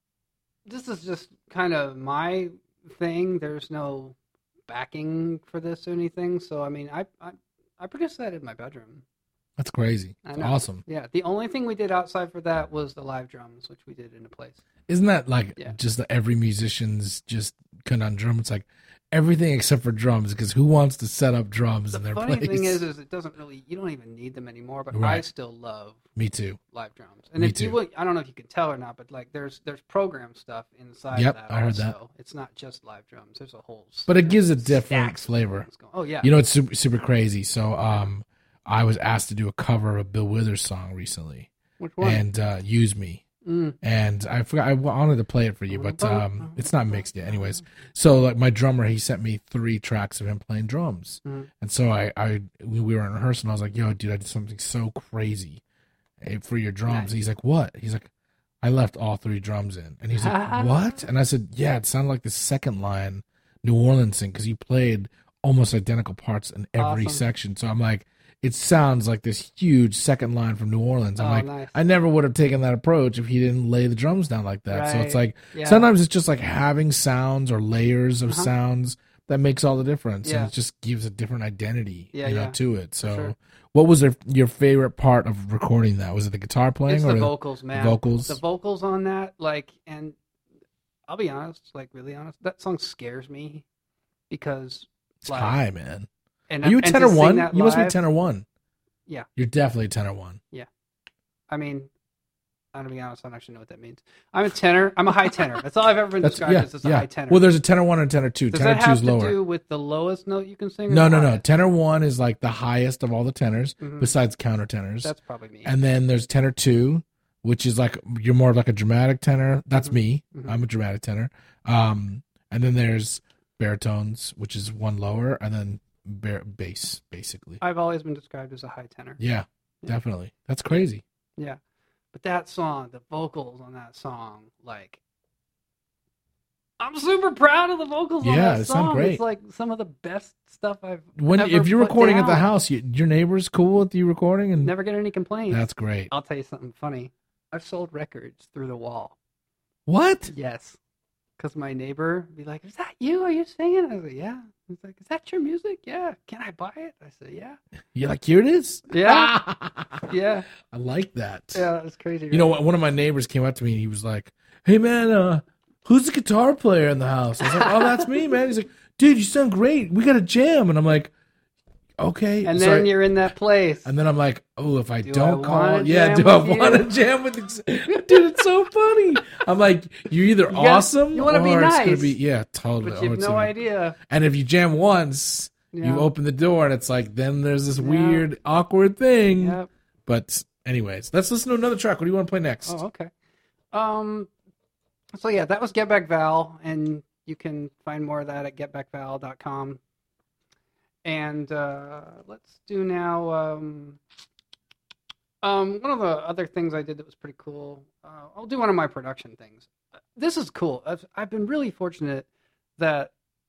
this is just kind of my thing. There's no backing for this or anything, so I mean, I I, I produced that in my bedroom. That's crazy. I It's know. awesome. Yeah, the only thing we did outside for that was the live drums, which we did in a place. Isn't that like Yeah. just the, every musician's just conundrum? It's like everything except for drums, because who wants to set up drums The in their funny place? thing is, is it doesn't really you don't even need them anymore. But I Right. still love Me too. live drums. And Me if you too. would, I don't know if you can tell or not, but like there's there's program stuff inside Yep, that I heard that. also. It's not just live drums. There's a whole But it gives a stack different of flavor. programs going- Oh yeah. You know, it's super, super crazy. So, um, I was asked to do a cover of a Bill Withers song recently, Which one? and uh, "Use Me." Mm. And I forgot. I wanted to play it for you, but um, it's not mixed yet. Anyways, so like my drummer, he sent me three tracks of him playing drums, Mhm. and so I, I, we we were in rehearsal, and I was like, "Yo, dude, I did something so crazy eh, for your drums." Nice. And he's like, "What?" He's like, "I left all three drums in," and he's like, "What?" And I said, "Yeah, it sounded like the second line New Orleans thing because you played almost identical parts in every Awesome. section." So I'm like, it sounds like this huge second line from New Orleans. I'm Oh, like, nice. I never would have taken that approach if he didn't lay the drums down like that. So it's Right. like Yeah. sometimes it's just like having sounds or layers of Uh-huh. sounds that makes all the difference, Yeah. and it just gives a different identity, Yeah, you know, yeah. to it. So, sure. what was their, your favorite part of recording that? Was it the guitar playing It's or the vocals, man. vocals? The vocals on that, like, and I'll be honest, like, really honest, that song scares me because It's like, high, man. And Are you a and to tenor sing one? that You must be live- tenor one. Yeah. You're definitely tenor one. I mean, I'm gonna be honest, I don't actually know what that means. I'm a tenor. I'm a high tenor. That's all I've ever been That's described yeah, as, is a yeah. high tenor. Well, there's a tenor one and tenor two. Does tenor that two have is to lower. do with the lowest note you can sing? or No, the no, no. highest? Tenor one is like the highest of all the tenors, Mhm. besides countertenors. That's probably me. And then there's tenor two, which is like you're more of like a dramatic tenor. That's Mhm. me. Mhm. I'm a dramatic tenor. Um, And then there's baritones, which is one lower, and then bar- bass, basically. I've always been described as a high tenor. Yeah, Yeah. definitely. That's crazy. Yeah. But that song, the vocals on that song, like, I'm super proud of the vocals on Yeah, that they sound song. great. It's like some of the best stuff I've When ever if you're put recording at the down. house, you, your neighbor's cool with you recording, and Never get any complaints. that's great. I'll tell you something funny. I've sold records through the wall. What? Yes. Because my neighbor would be like, is that you? Are you singing? I was like, yeah. He's like, is that your music? Yeah. Can I buy it? I said, yeah. You're like, here it is. Yeah. Yeah. I like that. Yeah, that was crazy. You know what? One of my neighbors came up to me and he was like, "Hey man, uh, who's the guitar player in the house?" I was like, "Oh, that's me, man." He's like, "Dude, you sound great. We got a jam." And I'm like, "Okay." And Sorry. then you're in that place. And then I'm like, "Oh, if I Do don't I call, wanna yeah, jam do I with want to you?" jam with?" Ex- Dude, it's so funny. I'm like, "You're either gotta- awesome you wanna or be it's gonna nice, be yeah, totally." but or you have it's no gonna- idea. And if you jam once, Yeah. you open the door, and it's like then there's this Yeah. weird, awkward thing. Yep. But anyways, let's listen to another track. What do you want to play next? Oh, okay. Um. So yeah, that was Get Back Val, and you can find more of that at get back val dot com. And uh, let's do now. Um, um, one of the other things I did that was pretty cool. Uh, I'll do one of my production things. This is cool. I've I've been really fortunate that,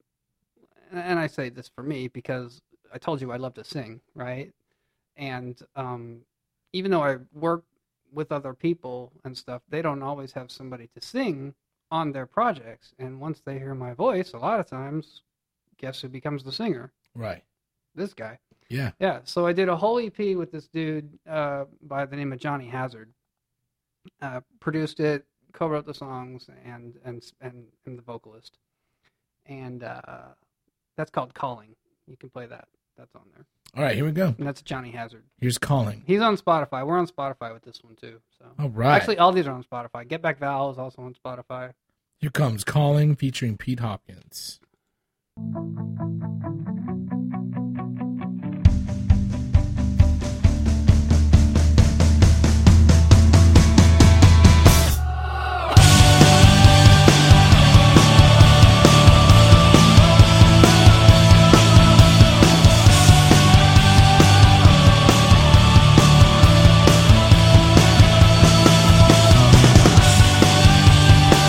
and I say this for me because I told you I love to sing, right? And um, even though I work with other people and stuff, they don't always have somebody to sing on their projects. And once they hear my voice, a lot of times, guess who becomes the singer? Right. This guy. Yeah. Yeah. So I did a whole E P with this dude uh, by the name of Johnny Hazard. Uh, produced it, co-wrote the songs, and and and, and the vocalist. And uh, that's called Calling. You can play that. That's on there. All right, here we go. And that's Johnny Hazard. Here's Calling. He's on Spotify. We're on Spotify with this one too. So All right. actually, all these are on Spotify. Get Back Val is also on Spotify. Here comes Calling featuring Pete Hopkins.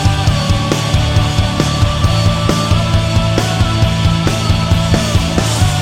Calling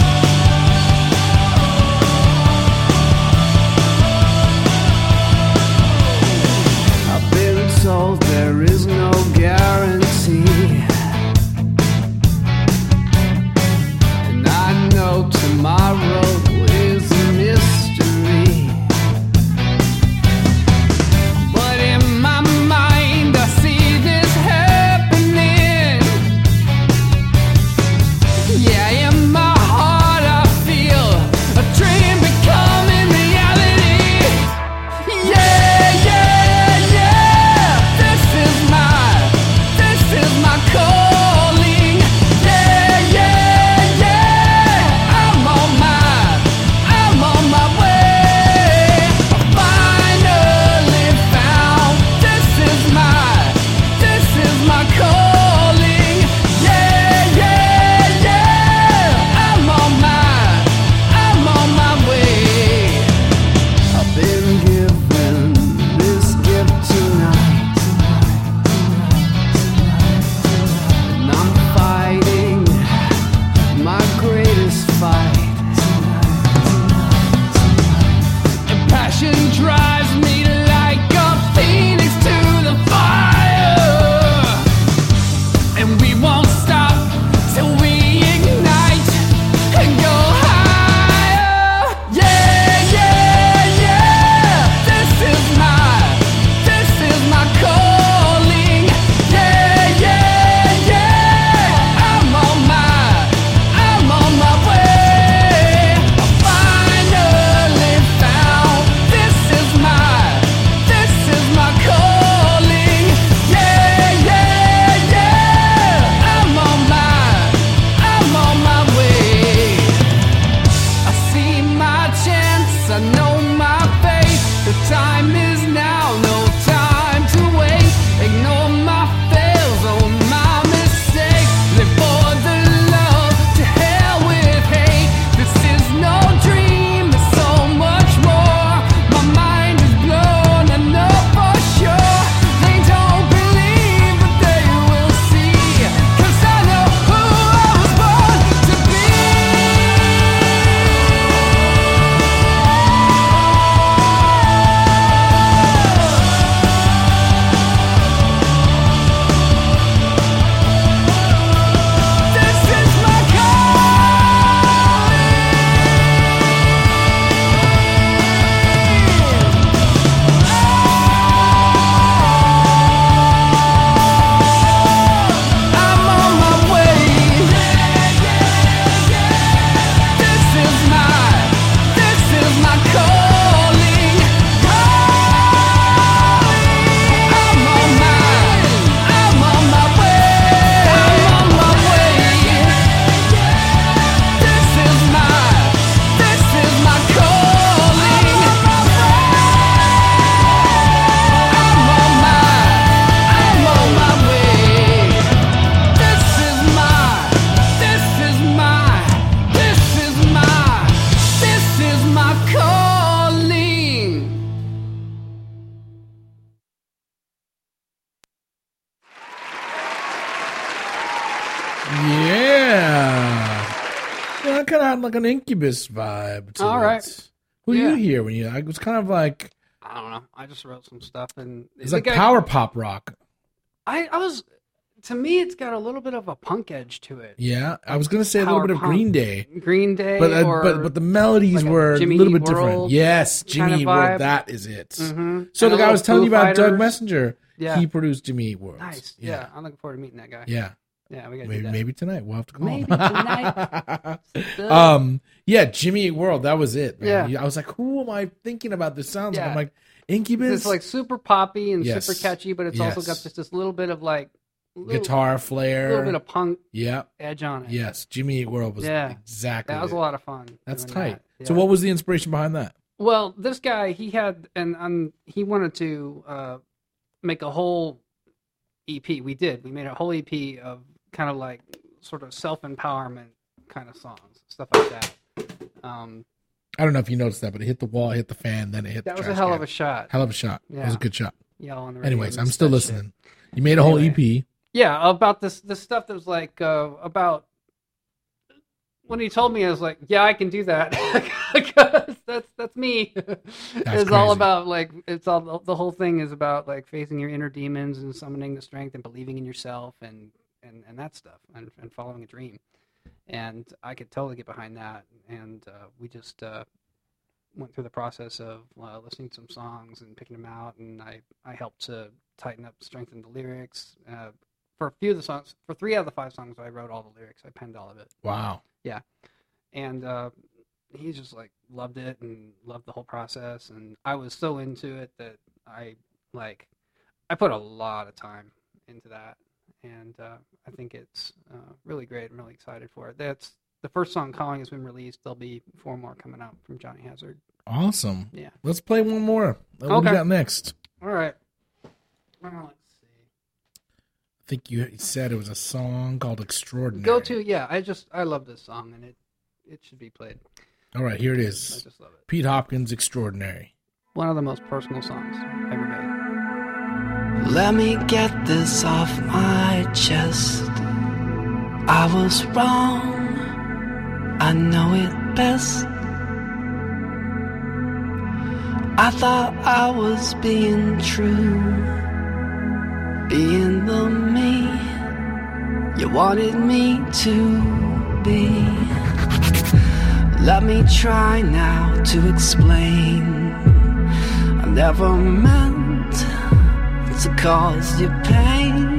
Yeah. Yeah, I kind of had like an Incubus vibe to All it. right. Who do Yeah. you hear when you? I was kind of like I don't know. I just wrote some stuff, and it's the like guy- power pop rock. I, I was, to me, it's got a little bit of a punk edge to it. Yeah, I was gonna say a little Power bit of punk. Green Day, Green Day, but uh, or but but the melodies like a were Jimmy a little Eat bit different. World Yes, kind Jimmy of Eat World. vibe. That is it. Mhm. So And the a guy I little was telling Foo you about, Doug Fighters. Messenger, Yeah. he produced Jimmy Eat World. Nice. Yeah, Yeah. I'm looking forward to meeting that guy. yeah. Yeah, we got to do Maybe that. maybe tonight we'll have to call Maybe him. tonight. um, yeah, Jimmy Eat World. That was it. Man. Yeah. I was like, who am I thinking about? This sounds. like? Yeah. I'm like Incubus. It's like super poppy and Yes. super catchy, but it's also Yes. got just this little bit of like little, guitar flair. little bit of punk yeah. edge on it. Yes, Jimmy Eat World was Yeah. exactly. That was it. a lot of fun. That's doing tight. that. So Yeah. what was the inspiration behind that? Well, this guy, he had, and um, he wanted to uh, make a whole E P. We did. We made a whole E P of kind of like sort of self-empowerment kind of songs, stuff like that. Um, I don't know if you noticed that, but it hit the wall, it hit the fan, then it hit that the was a trash hell can. of a shot. hell of a shot. It was Yeah. a good shot. Yell on the radio Anyways, and I'm still that shit. listening. You made a whole Anyway. E P. Yeah, about this this stuff that was like uh, about. When he told me, I was like, "Yeah, I can do that." Because that's that's me. It's all crazy. about like it's all the whole thing is about like facing your inner demons and summoning the strength and believing in yourself and and, and that stuff and, and following a dream. And I could totally get behind that. And uh, we just uh, went through the process of uh, listening to some songs and picking them out, and I I helped to tighten up, strengthen the lyrics. Uh, for a few of the songs, for three out of the five songs, I wrote all the lyrics. I penned all of it. Wow. Yeah. And uh, he just like loved it and loved the whole process. And I was so into it that I like, I put a lot of time into that. And uh, I think it's uh, really great. I'm really excited for it. That's the first song, Calling, has been released. There'll be four more coming out from Johnny Hazard. Awesome. Yeah. Let's play one more. What do Okay. you got next? All right. Well, let's see. I think you said it was a song called Extraordinary. Go to, yeah, I just, I love this song and it, it should be played. All right, here it I is. just love it. Pete Hopkins, Extraordinary. One of the most personal songs ever made. Let me get this off my chest. I was wrong, I know it best. I thought I was being true, being the me you wanted me to be. Let me try now to explain. I never meant to cause you pain.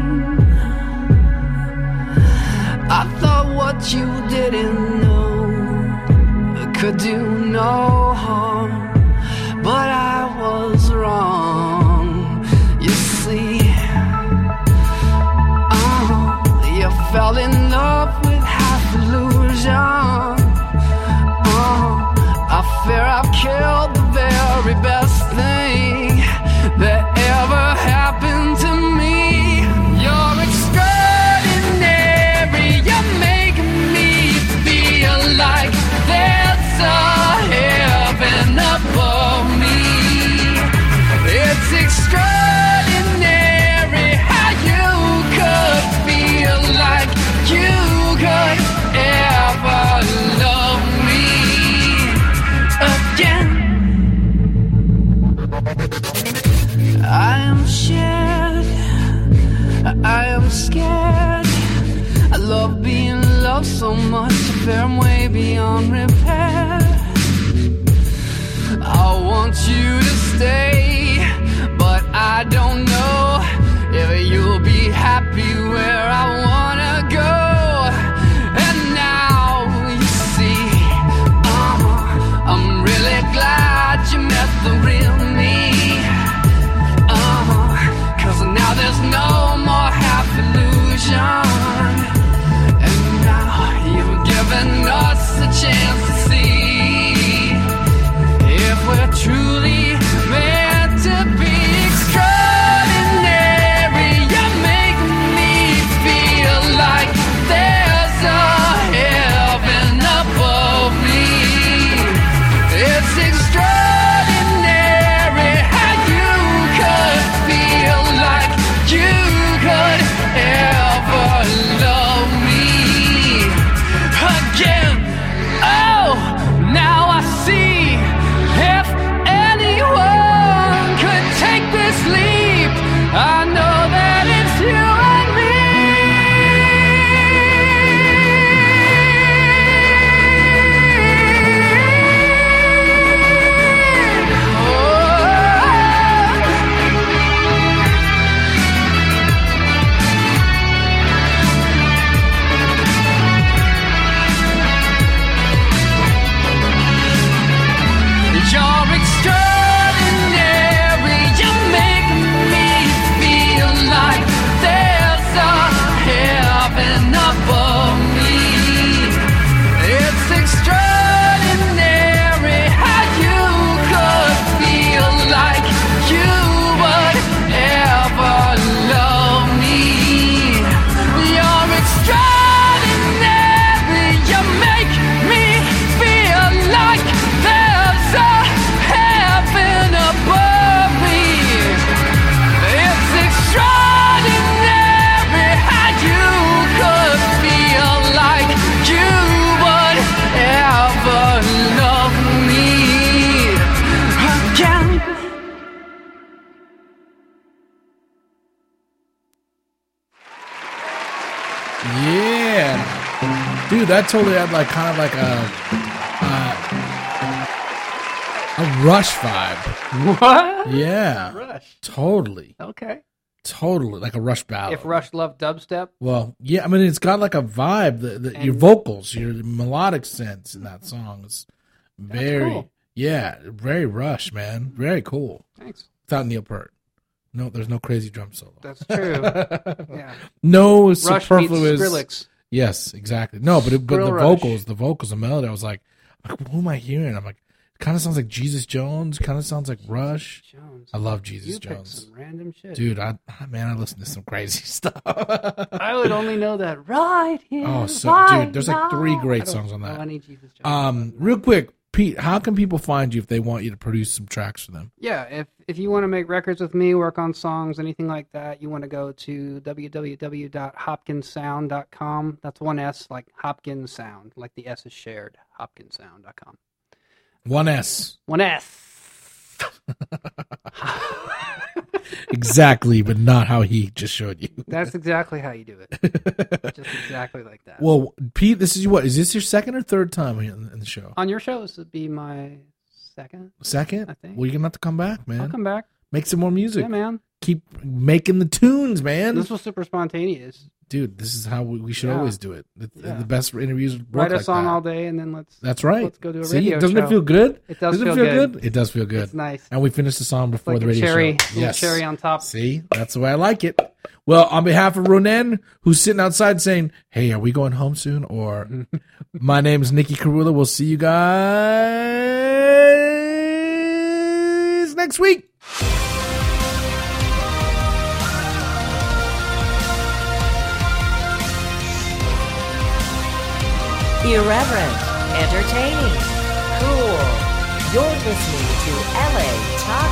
I thought what you didn't know could do no harm, but I was wrong. You see, uh, you fell in love with half illusion. Uh, I fear I've killed the very best thing that ever happened to me. You're extraordinary. You're making me feel like there's a heaven above me. It's extraordinary how you could feel like you could ever love me again. I am scared, I am scared. I love being loved so much, I fear I'm way beyond repair. I want you to stay, but I don't know if you'll be happy where I wanna go. And now you see, uh, I'm really glad you met the real me. Uh, Cause now there's no more half illusion. And now you've given us a chance to see if we're truly meant to be extraordinary. Yeah, dude, that totally had like kind of like a uh, a Rush vibe. What? Yeah, Rush. totally, Okay. totally like a Rush ballad. If Rush loved dubstep, Well, yeah, I mean, it's got like a vibe. The, the, your And- vocals, your melodic sense in that song is very, cool. yeah, very Rush, man. Very cool. thanks. Without Neil Peart. No, there's no crazy drum solo. That's true. Yeah. No Rush meets superfluous. Skrillex. Yes, exactly. No, but it, but Skrill the Rush. vocals, the vocals, the melody, I was like, like, who am I hearing? I'm like, it kind of sounds like Jesus Jones. Kind of sounds like Rush. Jones. I love Jesus You picked Jones. some random shit. Dude, I man, I listen to some crazy stuff. I would only know that right here. Oh, so right dude, there's like three now. great I don't songs on know that. any Jesus Jones. Um, real quick, Pete, how can people find you if they want you to produce some tracks for them? Yeah, if if you want to make records with me, work on songs, anything like that, you want to go to w w w dot hopkins sound dot com. That's one S, like Hopkins Sound, like the S is shared. hopkins sound dot com. One S. One S. Exactly, but not how he just showed you. That's exactly how you do it. Just exactly like that. Well, Pete, this is what? Is this your second or third time here in in the show? On your show, this would be my second. Second? I think. Well, you're going to have to come back, man. I'll come back. Make some more music. Yeah, man. Keep making the tunes, man. This was super spontaneous. Dude, this is how we, we should Yeah. always do it. The, Yeah. the best interviews work Write a like song that. all day, and then let's. That's right. Let's go to a See, radio doesn't show. it feel good? It does Doesn't feel it feel good. It does feel good. It's nice. And we finished the song before Like the a radio cherry, show. little Yes. cherry on top. See, that's the way I like it. Well, on behalf of Ronan, who's sitting outside saying, "Hey, are we going home soon?" Or, "My name is Nikki Carula. We'll see you guys next week." Irreverent, entertaining, cool. You're listening to L A Talk